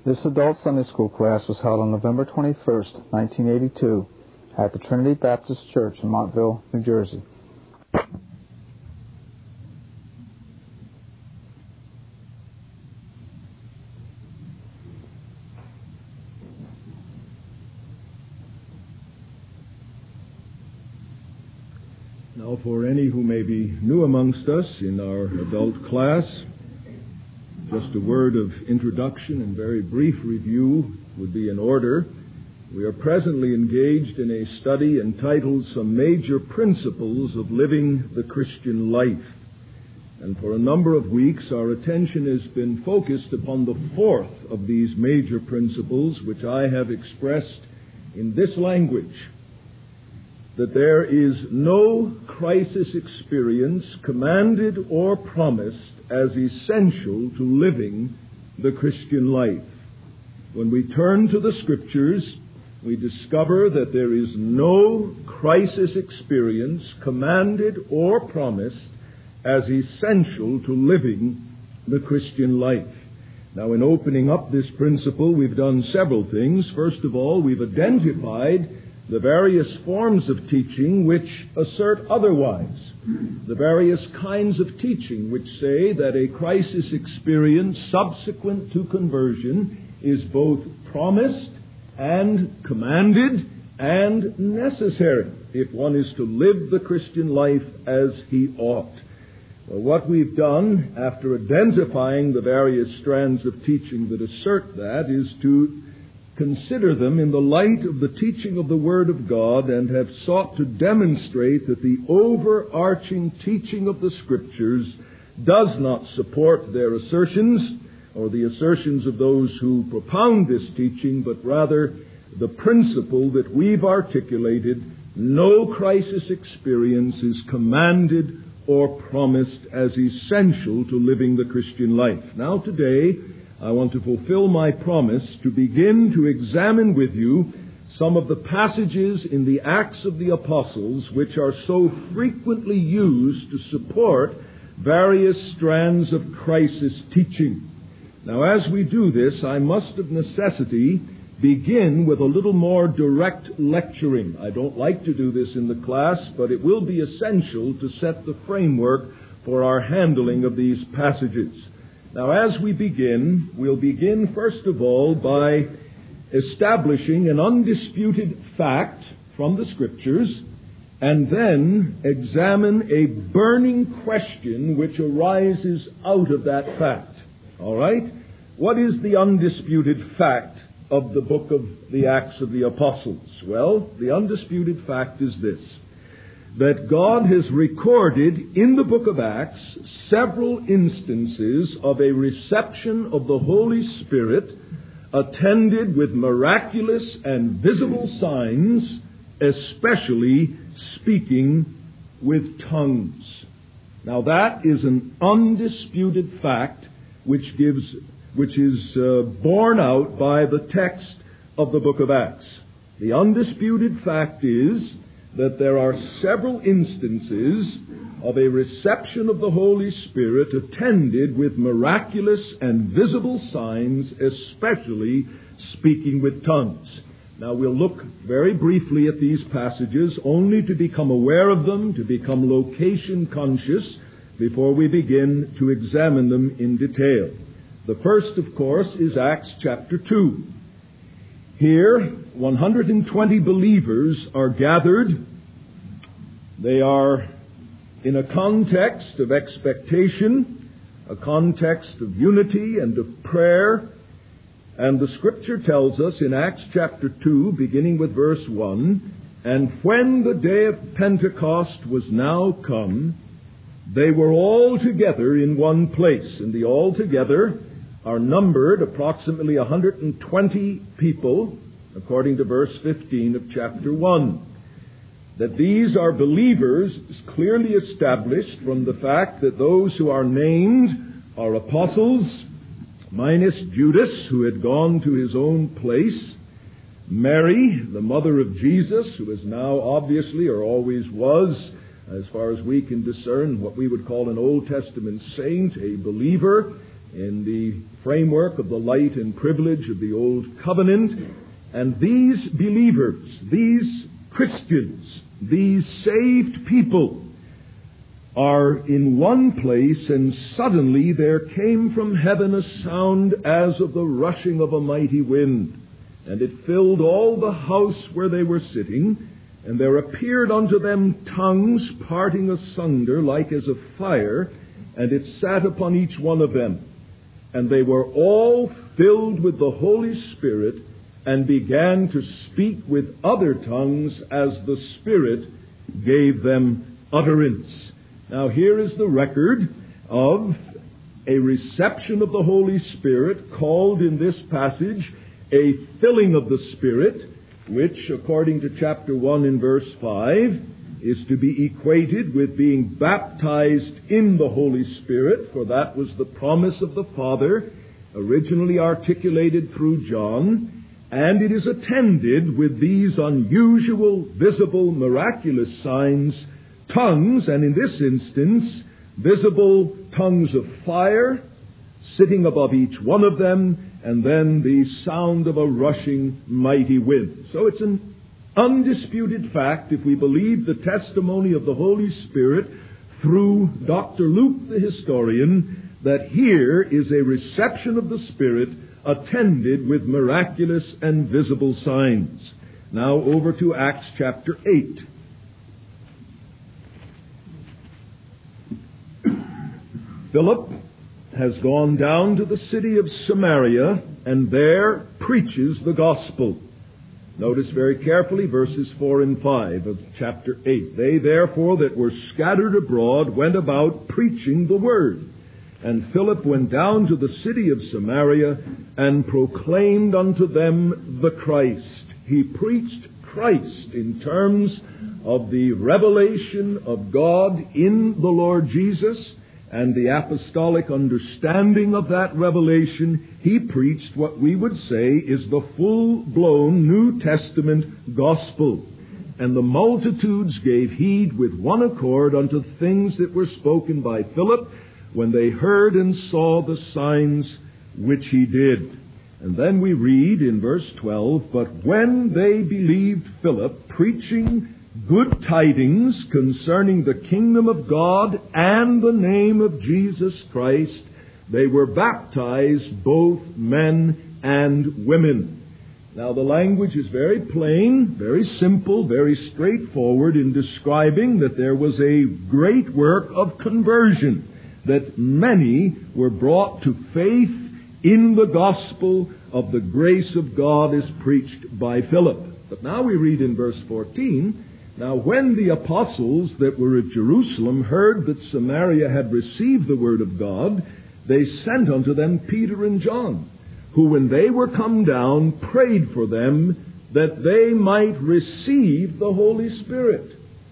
This adult Sunday school class was held on November 21st, 1982, at the Trinity Baptist Church in Montville, New Jersey. Now, for any who may be new amongst us in our adult class, just a word of introduction and very brief review would be in order. We are presently engaged in a study entitled Some Major Principles of Living the Christian Life. And for a number of weeks, our attention has been focused upon the fourth of these major principles, which I have expressed in this language: that there is no crisis experience commanded or promised as essential to living the Christian life. When we turn to the Scriptures, we discover that there is no crisis experience commanded or promised as essential to living the Christian life. Now, in opening up this principle, we've done several things. First of all, we've identified the various forms of teaching which assert otherwise, the various kinds of teaching which say that a crisis experience subsequent to conversion is both promised and commanded and necessary if one is to live the Christian life as he ought. Well, what we've done after identifying the various strands of teaching that assert that is to consider them in the light of the teaching of the Word of God, and have sought to demonstrate that the overarching teaching of the Scriptures does not support their assertions or the assertions of those who propound this teaching, but rather the principle that we've articulated: no crisis experience is commanded or promised as essential to living the Christian life. Now today, I want to fulfill my promise to begin to examine with you some of the passages in the Acts of the Apostles which are so frequently used to support various strands of crisis teaching. Now, as we do this, I must of necessity begin with a little more direct lecturing. I don't like to do this in the class, but it will be essential to set the framework for our handling of these passages. Now, as we begin, we'll begin first of all by establishing an undisputed fact from the Scriptures, and then examine a burning question which arises out of that fact. All right? What is the undisputed fact of the book of the Acts of the Apostles? Well, the undisputed fact is this: that God has recorded in the book of Acts several instances of a reception of the Holy Spirit attended with miraculous and visible signs, especially speaking with tongues. Now that is an undisputed fact which is borne out by the text of the book of Acts. The undisputed fact is that there are several instances of a reception of the Holy Spirit attended with miraculous and visible signs, especially speaking with tongues. Now, we'll look very briefly at these passages, only to become aware of them, to become location conscious, before we begin to examine them in detail. The first, of course, is Acts chapter 2. Here, 120 believers are gathered. They are in a context of expectation, a context of unity and of prayer. And the Scripture tells us in Acts chapter 2, beginning with verse 1, "And when the day of Pentecost was now come, they were all together in one place." And the all together are numbered approximately 120 people, according to verse 15 of chapter 1. That these are believers is clearly established from the fact that those who are named are apostles, minus Judas, who had gone to his own place, Mary, the mother of Jesus, who is now obviously, or always was, as far as we can discern, what we would call an Old Testament saint, a believer, in the framework of the light and privilege of the Old Covenant. And these believers, these Christians, these saved people are in one place, and suddenly there came from heaven a sound as of the rushing of a mighty wind, and it filled all the house where they were sitting. And there appeared unto them tongues parting asunder like as of fire, and it sat upon each one of them. And they were all filled with the Holy Spirit, and began to speak with other tongues as the Spirit gave them utterance. Now here is the record of a reception of the Holy Spirit, called in this passage a filling of the Spirit, which, according to chapter 1 in verse 5, is to be equated with being baptized in the Holy Spirit, for that was the promise of the Father, originally articulated through John, and it is attended with these unusual, visible, miraculous signs, tongues, and in this instance, visible tongues of fire, sitting above each one of them, and then the sound of a rushing mighty wind. So it's an undisputed fact, if we believe the testimony of the Holy Spirit through Dr. Luke the historian, that here is a reception of the Spirit attended with miraculous and visible signs. Now over to Acts chapter 8. Philip has gone down to the city of Samaria and there preaches the gospel. Notice very carefully verses 4 and 5 of chapter 8. They therefore that were scattered abroad went about preaching the word. And Philip went down to the city of Samaria and proclaimed unto them the Christ. He preached Christ in terms of the revelation of God in the Lord Jesus and the apostolic understanding of that revelation. He preached what we would say is the full-blown New Testament gospel. And the multitudes gave heed with one accord unto things that were spoken by Philip, when they heard and saw the signs which he did. And then we read in verse 12, But when they believed Philip, preaching good tidings concerning the kingdom of God and the name of Jesus Christ, they were baptized, both men and women. Now the language is very plain, very simple, very straightforward in describing that there was a great work of conversion, that many were brought to faith in the gospel of the grace of God as preached by Philip. But now we read in verse 14, Now when the apostles that were at Jerusalem heard that Samaria had received the word of God, they sent unto them Peter and John, who when they were come down prayed for them that they might receive the Holy Spirit.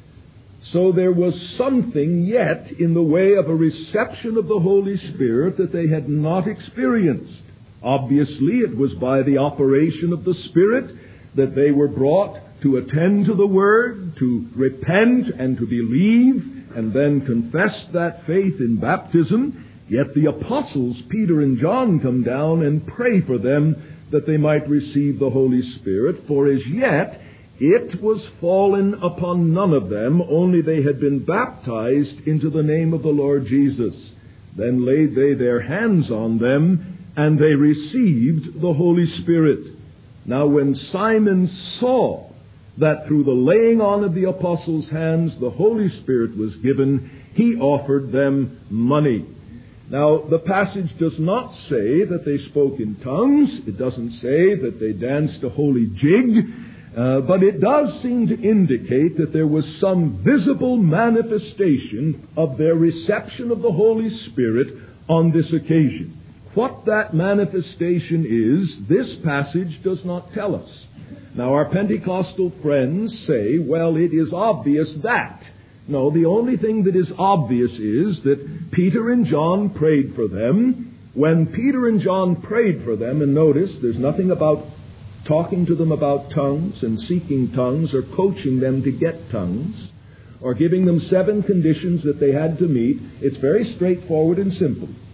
So there was something yet in the way of a reception of the Holy Spirit that they had not experienced. Obviously, it was by the operation of the Spirit that they were brought to attend to the Word, to repent and to believe, and then confess that faith in baptism. Yet the apostles, Peter and John, come down and pray for them that they might receive the Holy Spirit, for as yet it was fallen upon none of them, only they had been baptized into the name of the Lord Jesus. Then laid they their hands on them, and they received the Holy Spirit. Now when Simon saw that through the laying on of the apostles' hands the Holy Spirit was given, he offered them money. Now, the passage does not say that they spoke in tongues. It doesn't say that they danced a holy jig. But it does seem to indicate that there was some visible manifestation of their reception of the Holy Spirit on this occasion. What that manifestation is, this passage does not tell us. Now, our Pentecostal friends say, well, it is obvious that. No, the only thing that is obvious is that Peter and John prayed for them. When Peter and John prayed for them, and notice, there's nothing about talking to them about tongues and seeking tongues or coaching them to get tongues or giving them 7 conditions that they had to meet. It's very straightforward and simple.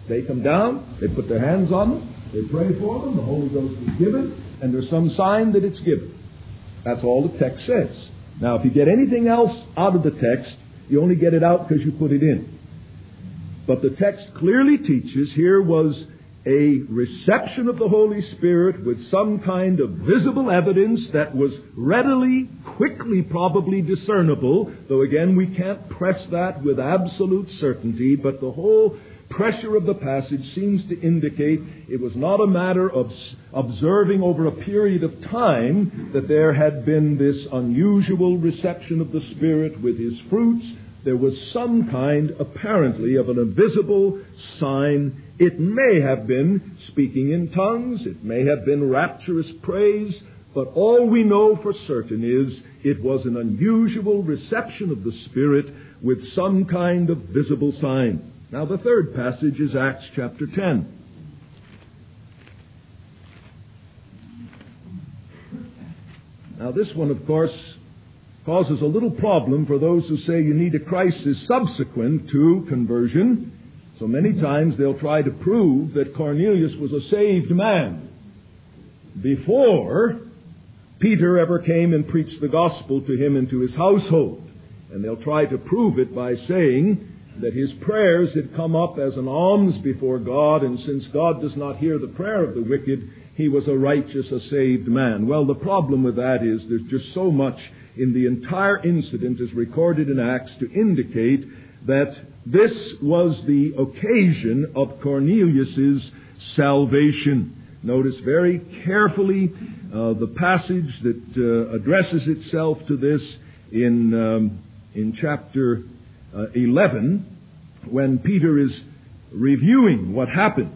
They come down, they put their hands on them, they pray for them, the Holy Ghost is given, and there's some sign that it's given. That's all the text says. Now, if you get anything else out of the text, you only get it out because you put it in. But the text clearly teaches here was a reception of the Holy Spirit with some kind of visible evidence that was readily, quickly, probably discernible, though again we can't press that with absolute certainty, but the whole pressure of the passage seems to indicate it was not a matter of observing over a period of time that there had been this unusual reception of the Spirit with His fruits. There was some kind, apparently, of an invisible sign. It may have been speaking in tongues. It may have been rapturous praise. But all we know for certain is it was an unusual reception of the Spirit with some kind of visible sign. Now, the third passage is Acts chapter 10. Now, this one, of course, causes a little problem for those who say you need a crisis subsequent to conversion. So many times they'll try to prove that Cornelius was a saved man before Peter ever came and preached the gospel to him and to his household. And they'll try to prove it by saying that his prayers had come up as an alms before God, and since God does not hear the prayer of the wicked, he was a righteous, a saved man. Well, the problem with that is there's just so much in the entire incident as recorded in Acts to indicate that this was the occasion of Cornelius' salvation. Notice very carefully the passage that addresses itself to this in chapter 11, when Peter is reviewing what happened.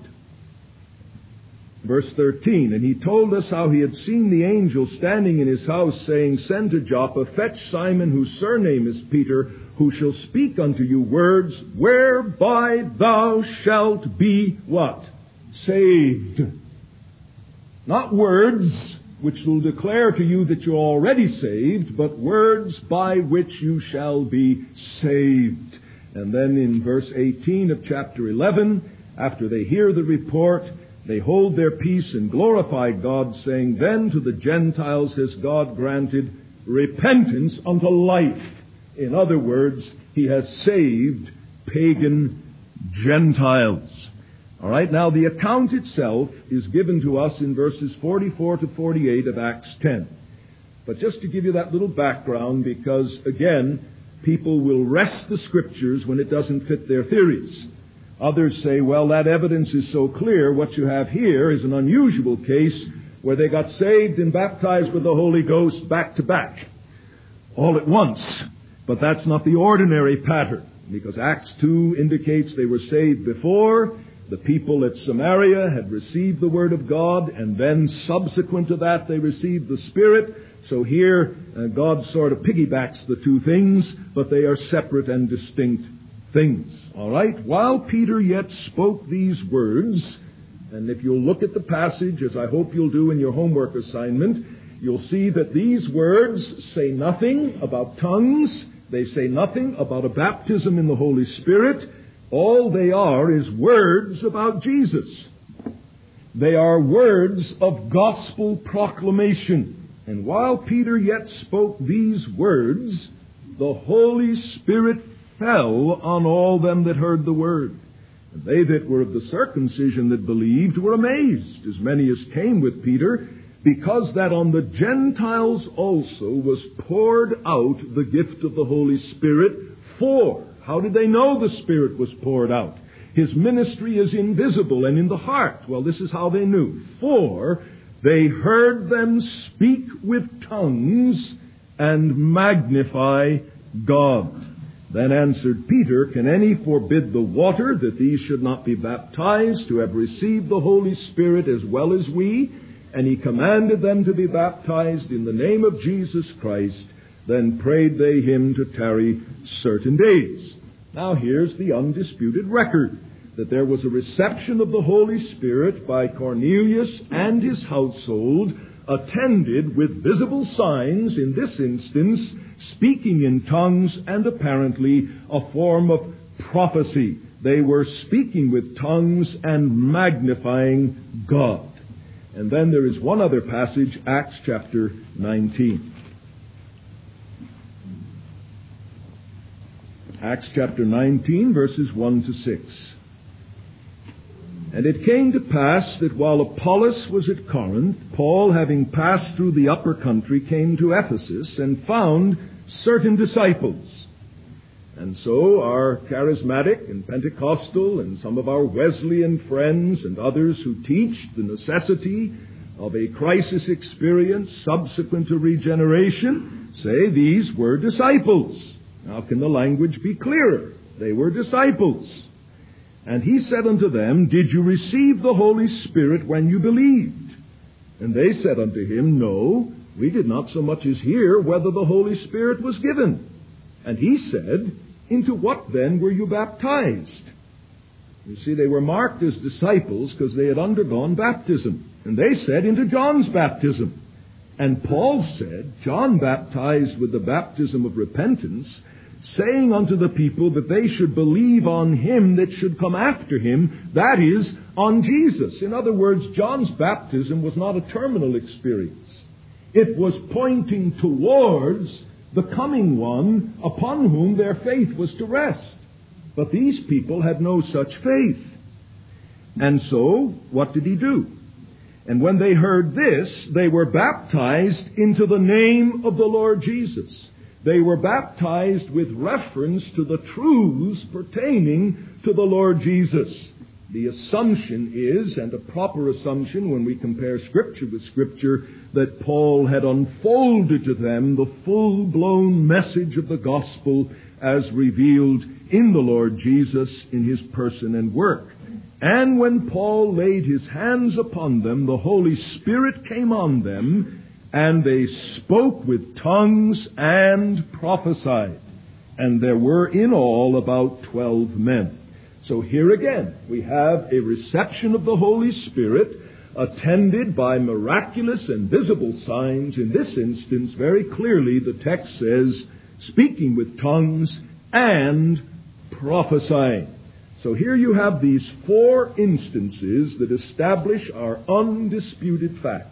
Verse 13, and he told us how he had seen the angel standing in his house, saying, Send to Joppa, fetch Simon, whose surname is Peter, who shall speak unto you words, whereby thou shalt be what? Saved. Not words which will declare to you that you're already saved, but words by which you shall be saved. And then in verse 18 of chapter 11, after they hear the report, they hold their peace and glorify God, saying, Then to the Gentiles has God granted repentance unto life. In other words, He has saved pagan Gentiles. All right, now the account itself is given to us in verses 44 to 48 of Acts 10. But just to give you that little background, because again, people will wrest the Scriptures when it doesn't fit their theories. Others say, well, that evidence is so clear, what you have here is an unusual case where they got saved and baptized with the Holy Ghost back to back, all at once. But that's not the ordinary pattern, because Acts 2 indicates they were saved before. The people at Samaria had received the Word of God, and then subsequent to that they received the Spirit. So here God sort of piggybacks the two things, but they are separate and distinct things. All right? While Peter yet spoke these words, and if you'll look at the passage, as I hope you'll do in your homework assignment, you'll see that these words say nothing about tongues. They say nothing about a baptism in the Holy Spirit. All they are is words about Jesus. They are words of gospel proclamation. And while Peter yet spoke these words, the Holy Spirit fell on all them that heard the word. And they that were of the circumcision that believed were amazed, as many as came with Peter, because that on the Gentiles also was poured out the gift of the Holy Spirit. For, how did they know the Spirit was poured out? His ministry is invisible and in the heart. Well, this is how they knew. For they heard them speak with tongues and magnify God. Then answered Peter, Can any forbid the water, that these should not be baptized, to have received the Holy Spirit as well as we? And he commanded them to be baptized in the name of Jesus Christ. Then prayed they him to tarry certain days. Now here's the undisputed record, that there was a reception of the Holy Spirit by Cornelius and his household, attended with visible signs, in this instance, speaking in tongues and apparently a form of prophecy. they were speaking with tongues and magnifying God. And then there is one other passage, Acts chapter 19. Acts chapter 19, verses 1 to 6. And it came to pass that while Apollos was at Corinth, Paul, having passed through the upper country, came to Ephesus and found certain disciples. And so our charismatic and Pentecostal and some of our Wesleyan friends and others who teach the necessity of a crisis experience subsequent to regeneration say these were disciples. How can the language be clearer? They were disciples. And he said unto them, Did you receive the Holy Spirit when you believed? And they said unto him, No, we did not so much as hear whether the Holy Spirit was given. And he said, Into what then were you baptized? You see, they were marked as disciples because they had undergone baptism. And they said, Into John's baptism. And Paul said, John baptized with the baptism of repentance, saying unto the people that they should believe on him that should come after him, that is, on Jesus. In other words, John's baptism was not a terminal experience. It was pointing towards the coming one upon whom their faith was to rest. But these people had no such faith. And so, what did he do? And when they heard this, they were baptized into the name of the Lord Jesus. They were baptized with reference to the truths pertaining to the Lord Jesus. The assumption is, and a proper assumption when we compare Scripture with Scripture, that Paul had unfolded to them the full-blown message of the gospel as revealed in the Lord Jesus in his person and work. And when Paul laid his hands upon them, the Holy Spirit came on them, and they spoke with tongues and prophesied. And there were in all about 12 men. So here again, we have a reception of the Holy Spirit attended by miraculous and visible signs. In this instance, very clearly, the text says, speaking with tongues and prophesying. So here you have these 4 instances that establish our undisputed fact.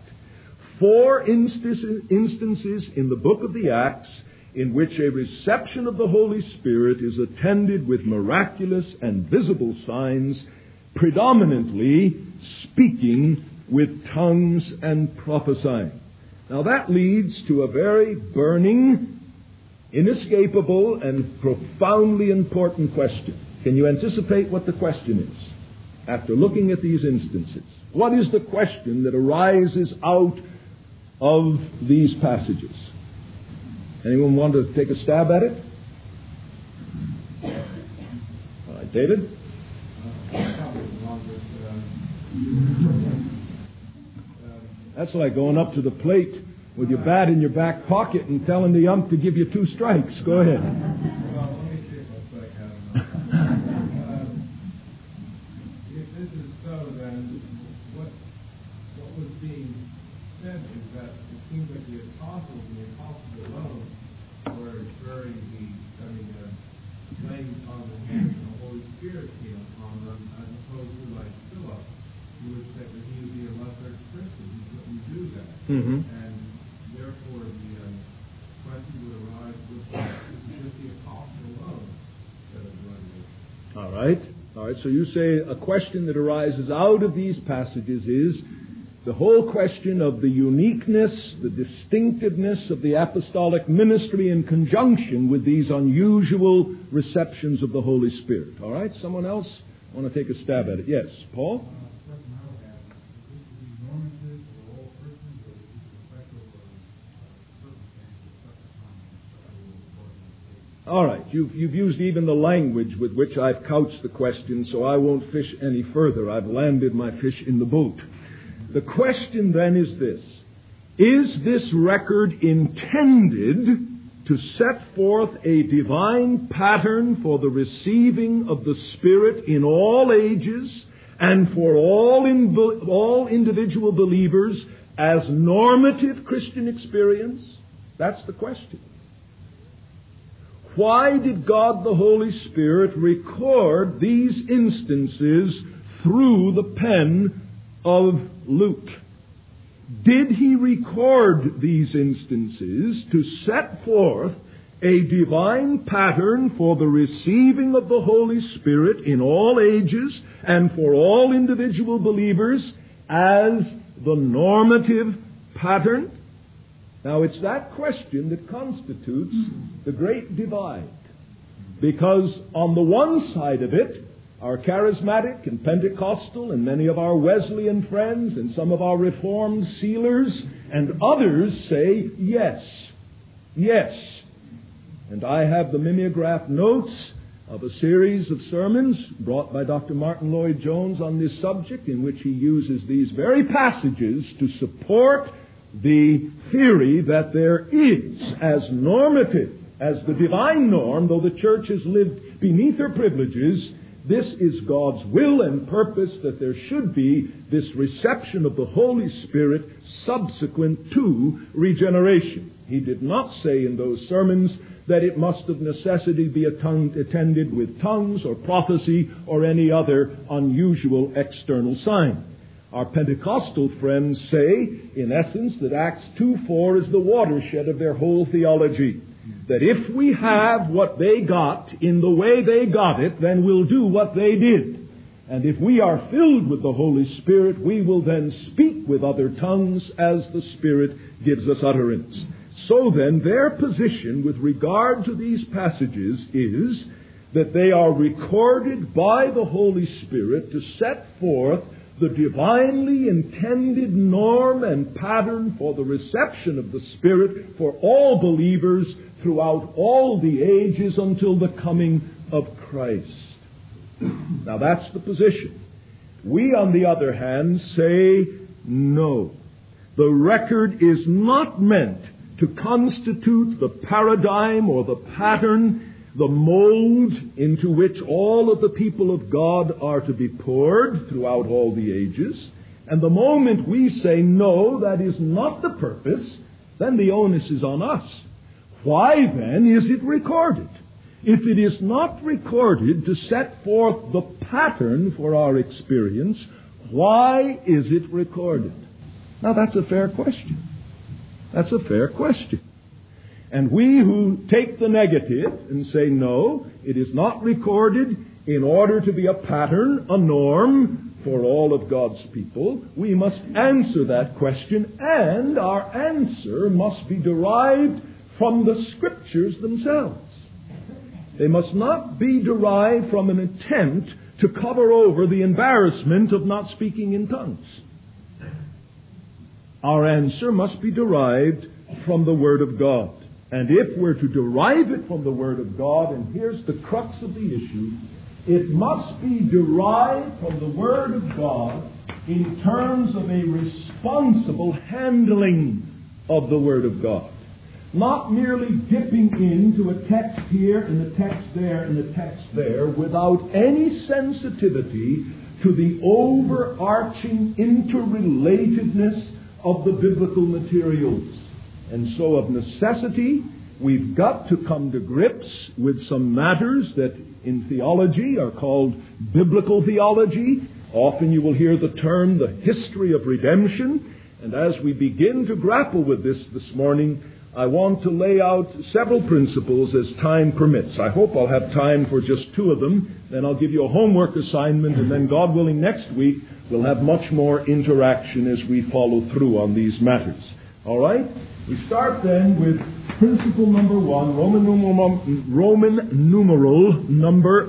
4 instances in the book of the Acts in which a reception of the Holy Spirit is attended with miraculous and visible signs, predominantly speaking with tongues and prophesying. Now that leads to a very burning, inescapable, and profoundly important question. Can you anticipate what the question is after looking at these instances? What is the question that arises out of these passages? Anyone want to take a stab at it? All right, David? That's like going up to the plate with your bat in your back pocket and telling the ump to give you 2 strikes. Go ahead. Well, let me see if if this is so, then what was being said is that it seems like the apostles alone were during the laying on the hands of the Holy Spirit came upon them, as opposed to like Philip, who would say that he would be a lesser Christian. He couldn't do that. Mm-hmm. And therefore the question would arise with the apostle alone that is running it. All right. So you say a question that arises out of these passages is the whole question of the uniqueness, the distinctiveness of the apostolic ministry in conjunction with these unusual receptions of the Holy Spirit. All right? Someone else want to take a stab at it? Yes, Paul? All right, you've used even the language with which I've couched the question, so I won't fish any further. I've landed my fish in the boat. The question then is this: is this record intended to set forth a divine pattern for the receiving of the Spirit in all ages and for all individual believers as normative Christian experience? That's the question. why did God the Holy Spirit record these instances through the pen of Luke? Did he record these instances to set forth a divine pattern for the receiving of the Holy Spirit in all ages and for all individual believers as the normative pattern? Now, it's that question that constitutes the great divide. Because on the one side of it, our charismatic and Pentecostal and many of our Wesleyan friends and some of our Reformed sealers and others say, yes, yes. And I have the mimeograph notes of a series of sermons brought by Dr. Martin Lloyd-Jones on this subject, in which he uses these very passages to support the theory that there is, as normative, as the divine norm, though the church has lived beneath her privileges, this is God's will and purpose, that there should be this reception of the Holy Spirit subsequent to regeneration. He did not say in those sermons that it must of necessity be attended with tongues or prophecy or any other unusual external sign. Our Pentecostal friends say, in essence, that Acts 2:4 is the watershed of their whole theology. That if we have what they got in the way they got it, then we'll do what they did. And if we are filled with the Holy Spirit, we will then speak with other tongues as the Spirit gives us utterance. So then, their position with regard to these passages is that they are recorded by the Holy Spirit to set forth the divinely intended norm and pattern for the reception of the Spirit for all believers throughout all the ages until the coming of Christ. Now that's the position. We, on the other hand, say no. The record is not meant to constitute the paradigm or the pattern, the mold into which all of the people of God are to be poured throughout all the ages. And the moment we say, no, that is not the purpose, then the onus is on us. Why then is it recorded? If it is not recorded to set forth the pattern for our experience, why is it recorded? Now that's a fair question. That's a fair question. And we who take the negative and say, no, it is not recorded in order to be a pattern, a norm for all of God's people, we must answer that question, and our answer must be derived from the Scriptures themselves. They must not be derived from an attempt to cover over the embarrassment of not speaking in tongues. Our answer must be derived from the Word of God. And if we're to derive it from the Word of God, and here's the crux of the issue, it must be derived from the Word of God in terms of a responsible handling of the Word of God. Not merely dipping into a text here and a text there and a text there without any sensitivity to the overarching interrelatedness of the biblical materials. And so of necessity, we've got to come to grips with some matters that in theology are called biblical theology. Often you will hear the term the history of redemption. And as we begin to grapple with this morning, I want to lay out several principles as time permits. I hope I'll have time for just two of them. Then I'll give you a homework assignment, and then God willing next week we'll have much more interaction as we follow through on these matters. All right? We start then with principle number 1, Roman numeral number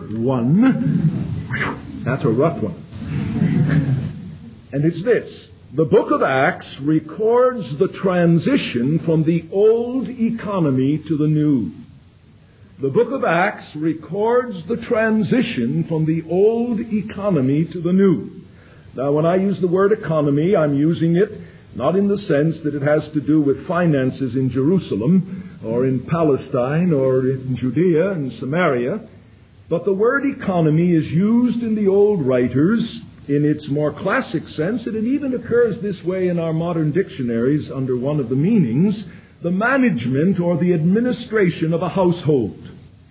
1. That's a rough one. And it's this. The book of Acts records the transition from the old economy to the new. The book of Acts records the transition from the old economy to the new. Now, when I use the word economy, I'm using it not in the sense that it has to do with finances in Jerusalem or in Palestine or in Judea and Samaria, but the word economy is used in the old writers in its more classic sense, and it even occurs this way in our modern dictionaries under one of the meanings, the management or the administration of a household.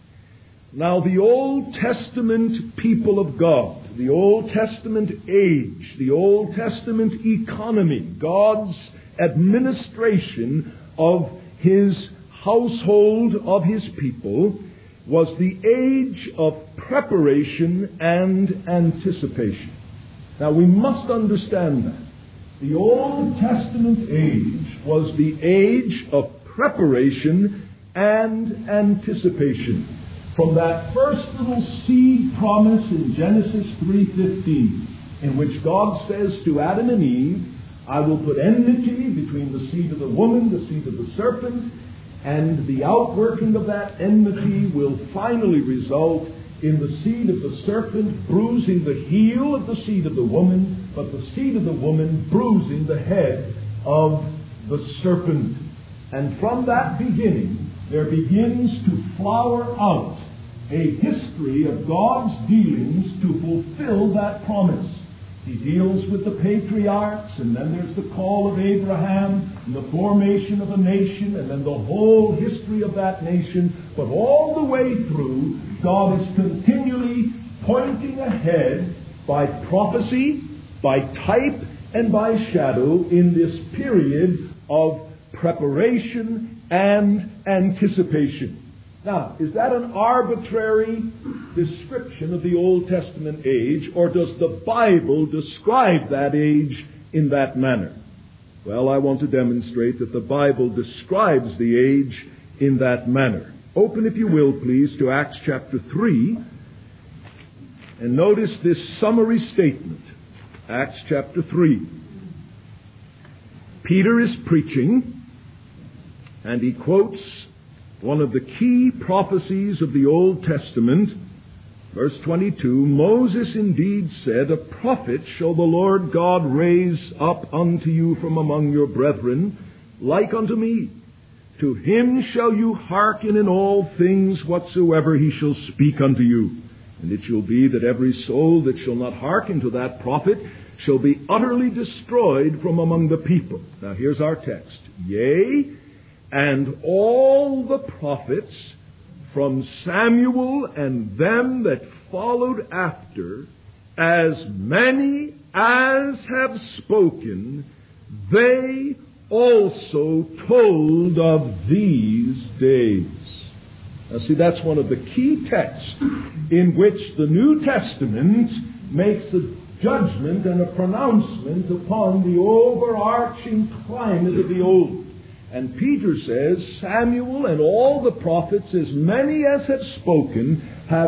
Now, the Old Testament people of God, the Old Testament age, the Old Testament economy, God's administration of His household of His people, was the age of preparation and anticipation. Now, we must understand that. The Old Testament age was the age of preparation and anticipation. From that first little seed promise in Genesis 3:15, in which God says to Adam and Eve, I will put enmity between the seed of the woman, the seed of the serpent, and the outworking of that enmity will finally result in the seed of the serpent bruising the heel of the seed of the woman, but the seed of the woman bruising the head of the serpent. And from that beginning, there begins to flower out a history of God's dealings to fulfill that promise. He deals with the patriarchs, and then there's the call of Abraham, and the formation of a nation, and then the whole history of that nation. But all the way through, God is continually pointing ahead by prophecy, by type, and by shadow in this period of preparation and anticipation. Now, is that an arbitrary description of the Old Testament age, or does the Bible describe that age in that manner? Well, I want to demonstrate that the Bible describes the age in that manner. Open, if you will, please, to Acts chapter 3, and notice this summary statement. Acts chapter 3. Peter is preaching, and he quotes one of the key prophecies of the Old Testament. Verse 22, Moses indeed said, A prophet shall the Lord God raise up unto you from among your brethren, like unto me. To him shall you hearken in all things whatsoever he shall speak unto you. And it shall be that every soul that shall not hearken to that prophet shall be utterly destroyed from among the people. Now here's our text. Yea, and all the prophets from Samuel and them that followed after, as many as have spoken, they also told of these days. Now see, that's one of the key texts in which the New Testament makes a judgment and a pronouncement upon the overarching climate of the Old. And Peter says, Samuel and all the prophets, as many as have spoken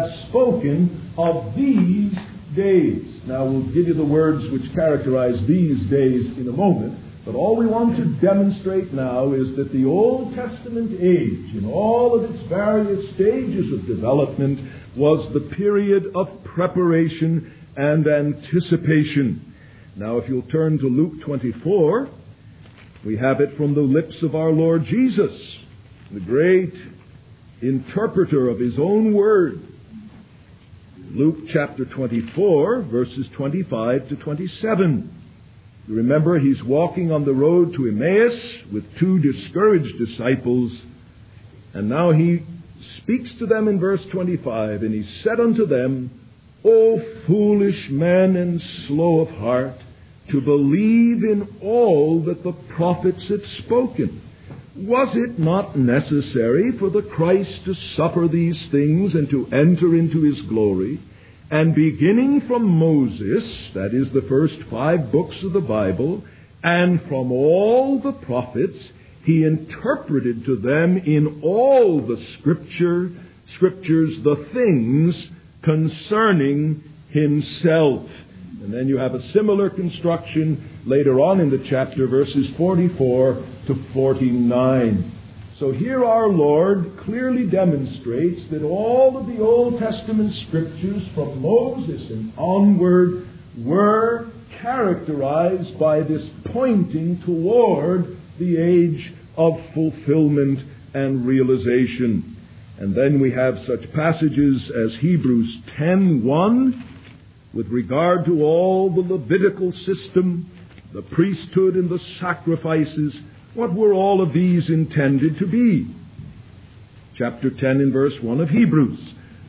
of these days. Now, we'll give you the words which characterize these days in a moment, but all we want to demonstrate now is that the Old Testament age, in all of its various stages of development, was the period of preparation and anticipation. Now, if you'll turn to Luke 24, we have it from the lips of our Lord Jesus, the great interpreter of His own word. Luke chapter 24, verses 25 to 27. You remember, He's walking on the road to Emmaus with two discouraged disciples, and now He speaks to them in verse 25, and He said unto them, O foolish men and slow of heart, to believe in all that the prophets had spoken. Was it not necessary for the Christ to suffer these things and to enter into His glory? And beginning from Moses, that is the first 5 books of the Bible, and from all the prophets, He interpreted to them in all the scriptures the things concerning Himself. And then you have a similar construction later on in the chapter, verses 44 to 49. So here our Lord clearly demonstrates that all of the Old Testament scriptures from Moses and onward were characterized by this pointing toward the age of fulfillment and realization. And then we have such passages as Hebrews 10:1, with regard to all the Levitical system, the priesthood and the sacrifices. What were all of these intended to be? Chapter 10 in verse 1 of Hebrews.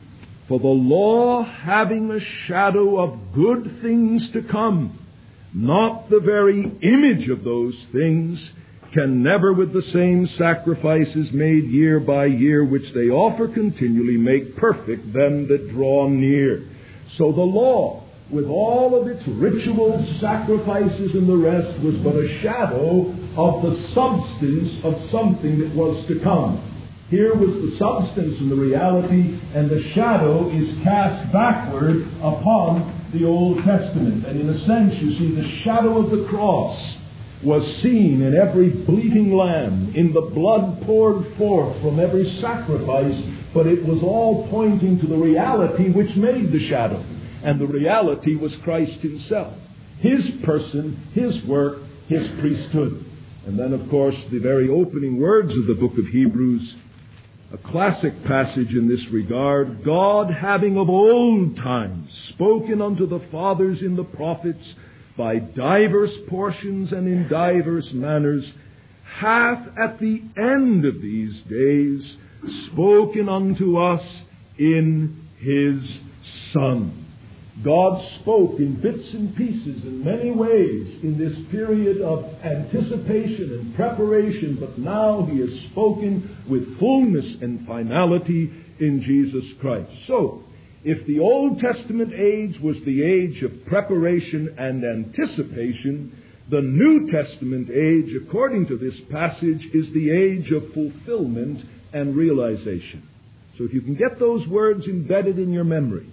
For the law, having a shadow of good things to come, not the very image of those things, can never with the same sacrifices made year by year, which they offer continually, make perfect them that draw near. So the law, with all of its rituals, sacrifices, and the rest, was but a shadow of the substance of something that was to come. Here was the substance and the reality, and the shadow is cast backward upon the Old Testament. And in a sense, you see, the shadow of the cross was seen in every bleating lamb, in the blood poured forth from every sacrifice, but it was all pointing to the reality which made the shadow. And the reality was Christ himself, his person, his work, his priesthood. And then, of course, the very opening words of the book of Hebrews, a classic passage in this regard: God, having of old times spoken unto the fathers in the prophets by divers portions and in divers manners, hath at the end of these days spoken unto us in his Son. God spoke in bits and pieces in many ways in this period of anticipation and preparation, but now he has spoken with fullness and finality in Jesus Christ. So, if the Old Testament age was the age of preparation and anticipation, the New Testament age, according to this passage, is the age of fulfillment and realization. So if you can get those words embedded in your memory,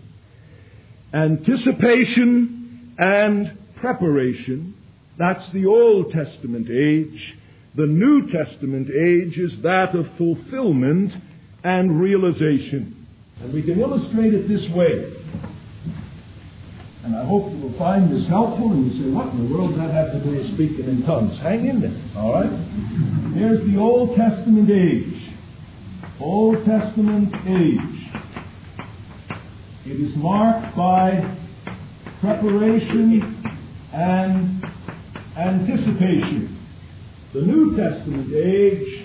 anticipation and preparation, that's the Old Testament age. The New Testament age is that of fulfillment and realization. And we can illustrate it this way. And I hope you will find this helpful, and you say, what in the world does that have to do with speaking in tongues? Hang in there, all right? Here's the Old Testament age. Old Testament age. It is marked by preparation and anticipation. The New Testament age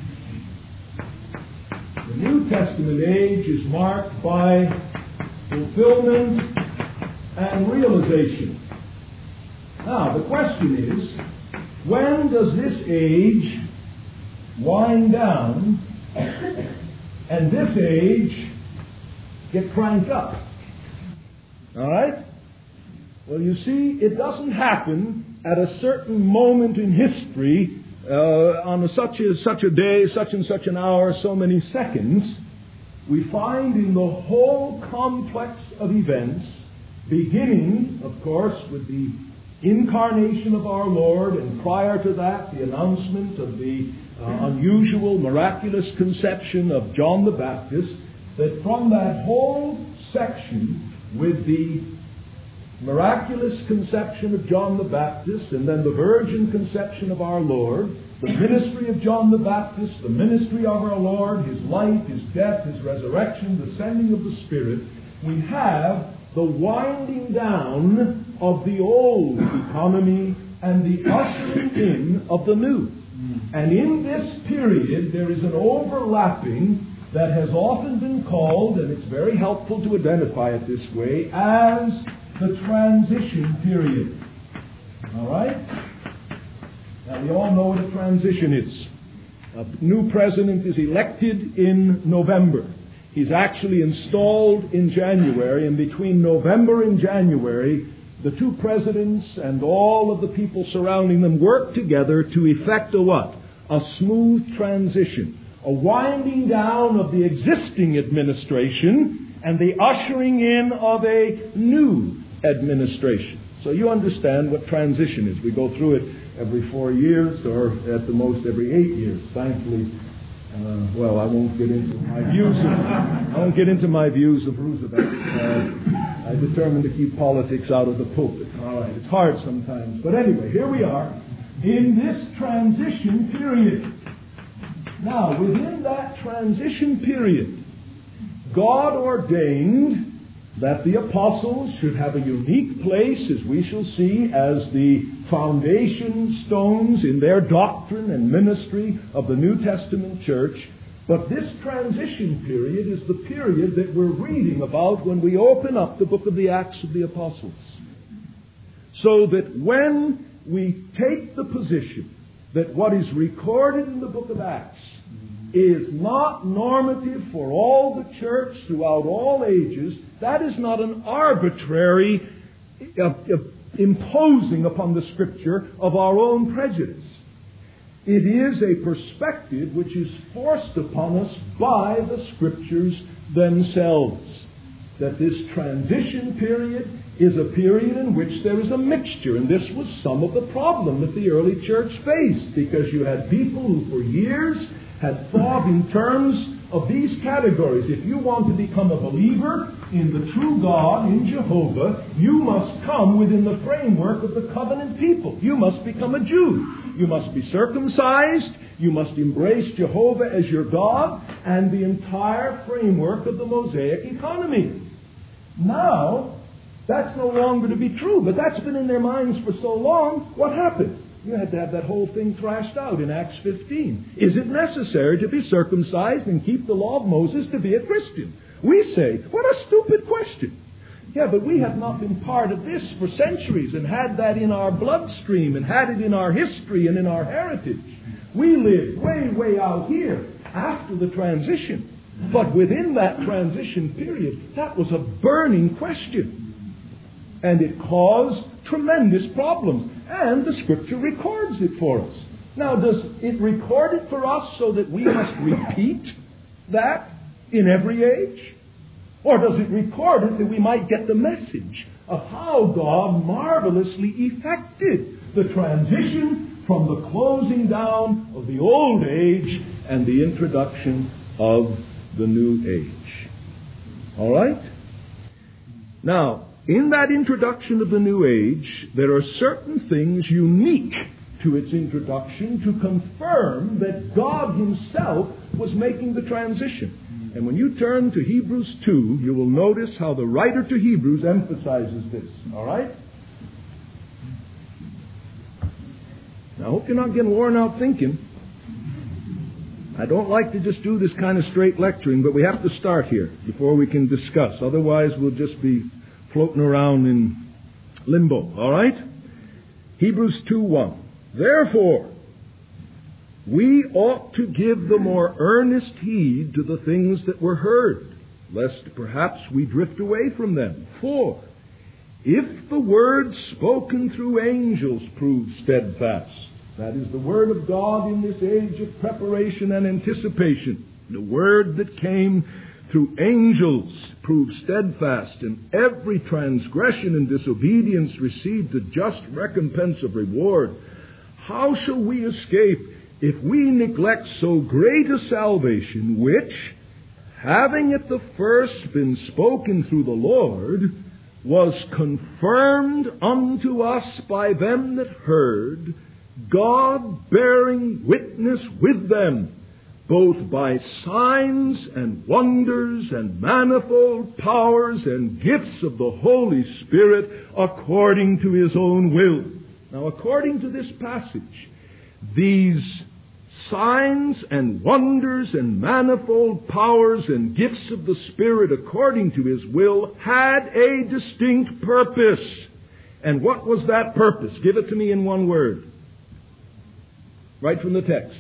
is marked by fulfillment and realization. Now, the question is, when does this age wind down and this age get cranked up? All right? Well, you see, it doesn't happen at a certain moment in history, on such a day, such and such an hour, so many seconds. We find in the whole complex of events, beginning, of course, with the incarnation of our Lord, and prior to that, the announcement of the unusual, miraculous conception of John the Baptist, that from that whole section, with the miraculous conception of John the Baptist, and then the virgin conception of our Lord, the ministry of John the Baptist, the ministry of our Lord, his life, his death, his resurrection, the sending of the Spirit, we have the winding down of the old economy and the ushering in of the new. And in this period, there is an overlapping that has often been called, and it's very helpful to identify it this way, as the transition period. All right? Now, we all know what a transition is. A new president is elected in November. He's actually installed in January, and between November and January, the two presidents and all of the people surrounding them work together to effect a what? A smooth transition. A winding down of the existing administration and the ushering in of a new administration. So you understand what transition is. We go through it every 4 years, or at the most every 8 years. Thankfully, I won't get into my views of Roosevelt. I determined to keep politics out of the pulpit. All right, it's hard sometimes, but anyway, here we are in this transition period. Now, within that transition period, God ordained that the apostles should have a unique place, as we shall see, as the foundation stones in their doctrine and ministry of the New Testament church. But this transition period is the period that we're reading about when we open up the book of the Acts of the Apostles. So that when we take the position that what is recorded in the book of Acts is not normative for all the church throughout all ages, that is not an arbitrary imposing upon the Scripture of our own prejudice. It is a perspective which is forced upon us by the Scriptures themselves. That this transition period is a period in which there is a mixture. And this was some of the problem that the early church faced, because you had people who for years had thought in terms of these categories. If you want to become a believer in the true God, in Jehovah, you must come within the framework of the covenant people. You must become a Jew. You must be circumcised. You must embrace Jehovah as your God and the entire framework of the Mosaic economy. Now, that's no longer to be true, but that's been in their minds for so long. What happened? You had to have that whole thing thrashed out in Acts 15. Is it necessary to be circumcised and keep the law of Moses to be a Christian? We say, what a stupid question. Yeah, but we have not been part of this for centuries and had that in our bloodstream and had it in our history and in our heritage. We lived way, way out here after the transition. But within that transition period, that was a burning question. And it caused tremendous problems. And the Scripture records it for us. Now, does it record it for us so that we must repeat that in every age? Or does it record it that we might get the message of how God marvelously effected the transition from the closing down of the old age and the introduction of the new age? All right? Now, in that introduction of the new age, there are certain things unique to its introduction to confirm that God Himself was making the transition. And when you turn to Hebrews 2, you will notice how the writer to Hebrews emphasizes this. All right? Now, I hope you're not getting worn out thinking. I don't like to just do this kind of straight lecturing, but we have to start here before we can discuss. Otherwise, we'll just be floating around in limbo. All right? Hebrews 2:1. Therefore, we ought to give the more earnest heed to the things that were heard, lest perhaps we drift away from them. For if the word spoken through angels proved steadfast, that is the word of God in this age of preparation and anticipation, the word that came through angels proved steadfast, and every transgression and disobedience received a just recompense of reward, how shall we escape if we neglect so great a salvation, which, having at the first been spoken through the Lord, was confirmed unto us by them that heard, God bearing witness with them, both by signs and wonders and manifold powers and gifts of the Holy Spirit according to His own will. Now, according to this passage, these signs and wonders and manifold powers and gifts of the Spirit according to His will had a distinct purpose. And what was that purpose? Give it to me in one word. Right from the text.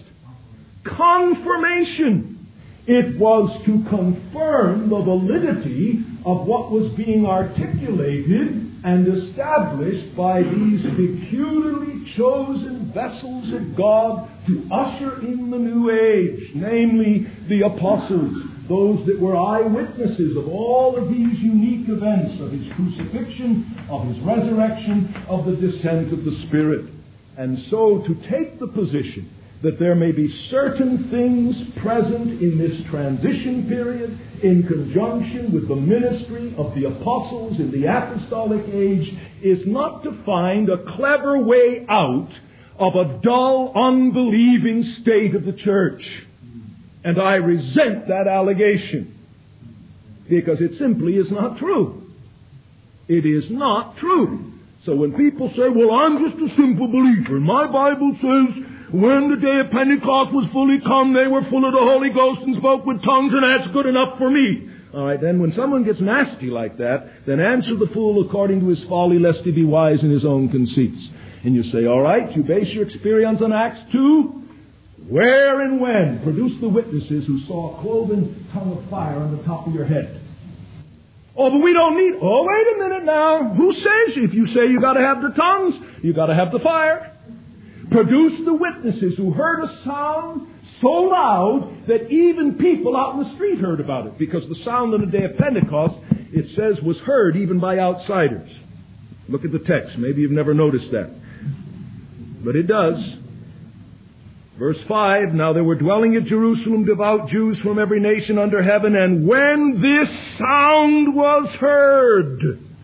Confirmation. It was to confirm the validity of what was being articulated and established by these peculiarly chosen vessels of God to usher in the new age, namely the apostles, those that were eyewitnesses of all of these unique events of His crucifixion, of His resurrection, of the descent of the Spirit. And so to take the position that there may be certain things present in this transition period in conjunction with the ministry of the apostles in the apostolic age is not to find a clever way out of a dull, unbelieving state of the church. And I resent that allegation, because it simply is not true. It is not true. So when people say, well, I'm just a simple believer, and my Bible says when the day of Pentecost was fully come, they were full of the Holy Ghost and spoke with tongues, and that's good enough for me. All right, then when someone gets nasty like that, then answer the fool according to his folly, lest he be wise in his own conceits. And you say, all right, you base your experience on Acts 2. Where and when? Produce the witnesses who saw a cloven tongue of fire on the top of your head. Oh, but we don't need... Oh, wait a minute now. Who says? If you say you got to have the tongues, you got to have the fire. Produce the witnesses who heard a sound so loud that even people out in the street heard about it. Because the sound on the day of Pentecost, it says, was heard even by outsiders. Look at the text. Maybe you've never noticed that. But it does. Verse 5, now there were dwelling at Jerusalem devout Jews from every nation under heaven, and when this sound was heard,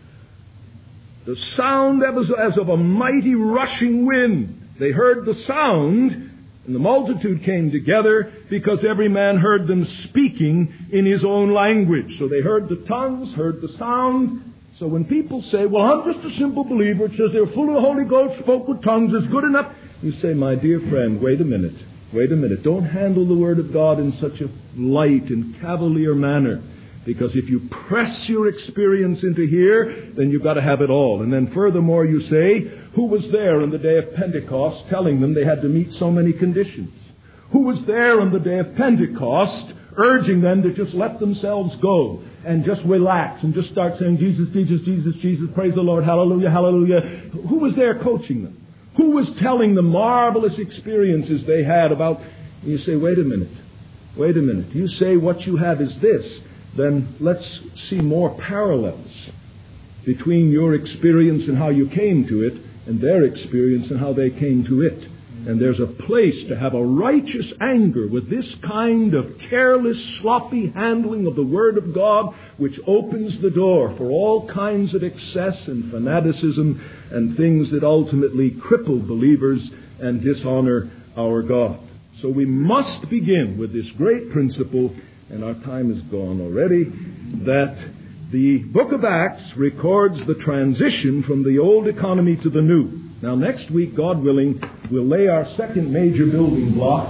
the sound as of a mighty rushing wind, they heard the sound, and the multitude came together because every man heard them speaking in his own language. So they heard the tongues, heard the sound. So when people say, well, I'm just a simple believer, it says they're full of the Holy Ghost, spoke with tongues, is good enough. You say, my dear friend, wait a minute. Don't handle the Word of God in such a light and cavalier manner. Because if you press your experience into here, then you've got to have it all. And then furthermore, you say, who was there on the day of Pentecost telling them they had to meet so many conditions? Who was there on the day of Pentecost urging them to just let themselves go and just relax and just start saying, Jesus, Jesus, Jesus, Jesus, praise the Lord, hallelujah, hallelujah. Who was there coaching them? Who was telling the marvelous experiences they had about... You say, wait a minute. You say what you have is this. Then let's see more parallels between your experience and how you came to it and their experience and how they came to it. And there's a place to have a righteous anger with this kind of careless, sloppy handling of the Word of God, which opens the door for all kinds of excess and fanaticism and things that ultimately cripple believers and dishonor our God. So we must begin with this great principle, and our time is gone already, that the book of Acts records the transition from the old economy to the new. Now, next week, God willing, we'll lay our second major building block.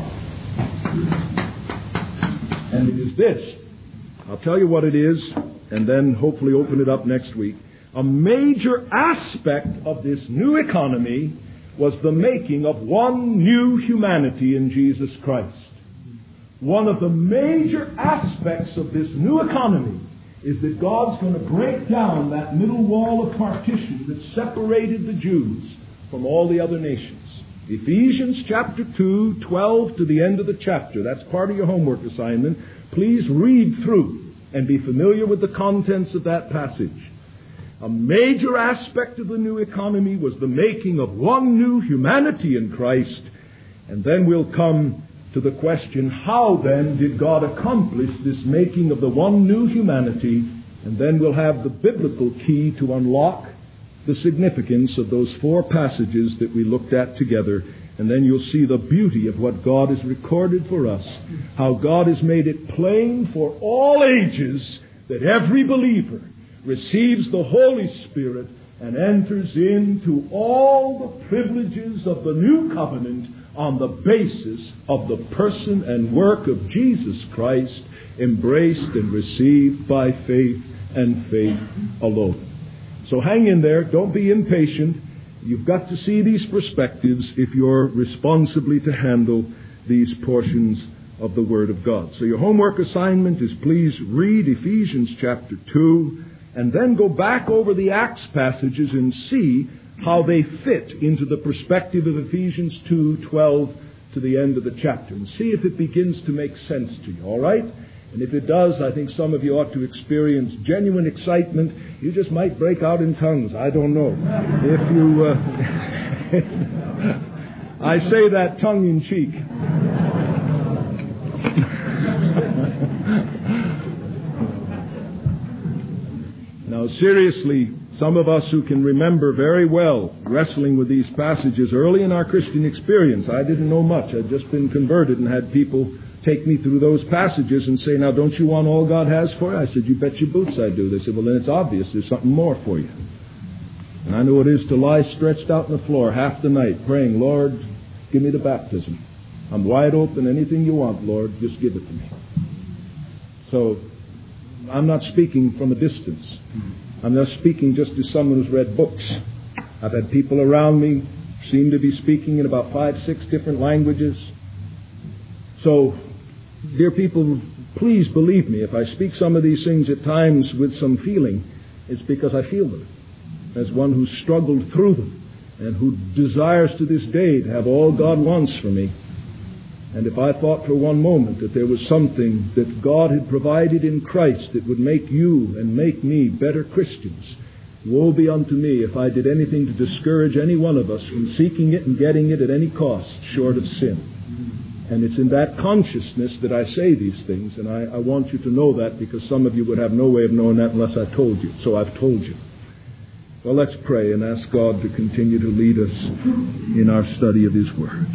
And it is this. I'll tell you what it is, and then hopefully open it up next week. A major aspect of this new economy was the making of one new humanity in Jesus Christ. One of the major aspects of this new economy is that God's going to break down that middle wall of partition that separated the Jews from all the other nations. Ephesians chapter 2, 12 to the end of the chapter. That's part of your homework assignment. Please read through and be familiar with the contents of that passage. A major aspect of the new economy was the making of one new humanity in Christ. And then we'll come to the question, how then did God accomplish this making of the one new humanity? And then we'll have the biblical key to unlock the significance of those four passages that we looked at together. And then you'll see the beauty of what God has recorded for us. How God has made it plain for all ages that every believer receives the Holy Spirit and enters into all the privileges of the new covenant on the basis of the person and work of Jesus Christ, embraced and received by faith and faith alone. So hang in there. Don't be impatient. You've got to see these perspectives if you're responsibly to handle these portions of the Word of God. So your homework assignment is please read Ephesians chapter 2 and then go back over the Acts passages and see how they fit into the perspective of Ephesians 2:12 to the end of the chapter. And see if it begins to make sense to you, all right? And if it does, I think some of you ought to experience genuine excitement. You just might break out in tongues. I don't know. If you... I say that tongue in cheek. Now, seriously, some of us who can remember very well wrestling with these passages early in our Christian experience, I didn't know much. I'd just been converted and had people take me through those passages and say, now, don't you want all God has for you? I said, you bet your boots I do. They said, well, then it's obvious. There's something more for you. And I know it is to lie stretched out on the floor half the night praying, Lord, give me the baptism. I'm wide open. Anything you want, Lord, just give it to me. So I'm not speaking from a distance. I'm not speaking just to someone who's read books. I've had people around me seem to be speaking in about 5, 6 different languages. So, dear people, please believe me. If I speak some of these things at times with some feeling, it's because I feel them. As one who's struggled through them and who desires to this day to have all God wants for me. And if I thought for one moment that there was something that God had provided in Christ that would make you and make me better Christians, woe be unto me if I did anything to discourage any one of us from seeking it and getting it at any cost short of sin. And it's in that consciousness that I say these things, and I want you to know that, because some of you would have no way of knowing that unless I told you. So I've told you. Well, let's pray and ask God to continue to lead us in our study of His Word.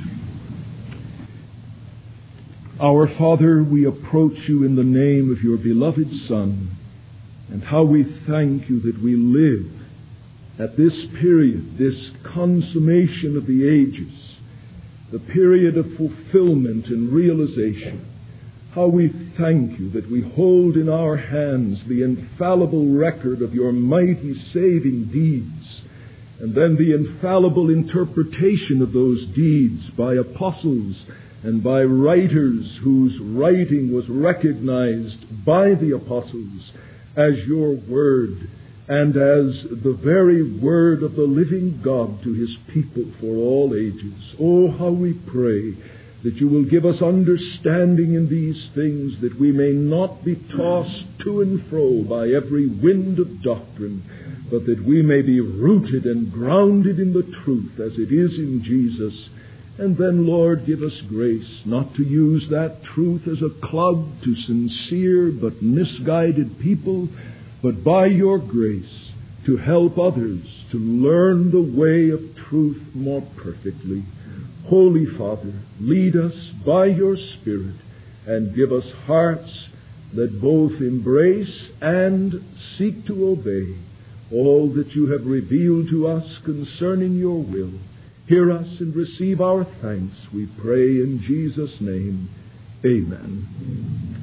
Our Father, we approach you in the name of your beloved Son, and how we thank you that we live at this period, this consummation of the ages, the period of fulfillment and realization. How we thank you that we hold in our hands the infallible record of your mighty saving deeds, and then the infallible interpretation of those deeds by apostles and by writers whose writing was recognized by the apostles as your word and as the very word of the living God to His people for all ages. Oh, how we pray that you will give us understanding in these things, that we may not be tossed to and fro by every wind of doctrine, but that we may be rooted and grounded in the truth as it is in Jesus. And then, Lord, give us grace not to use that truth as a club to sincere but misguided people, but by your grace to help others to learn the way of truth more perfectly. Holy Father, lead us by your Spirit and give us hearts that both embrace and seek to obey all that you have revealed to us concerning your will. Hear us and receive our thanks, we pray in Jesus' name. Amen.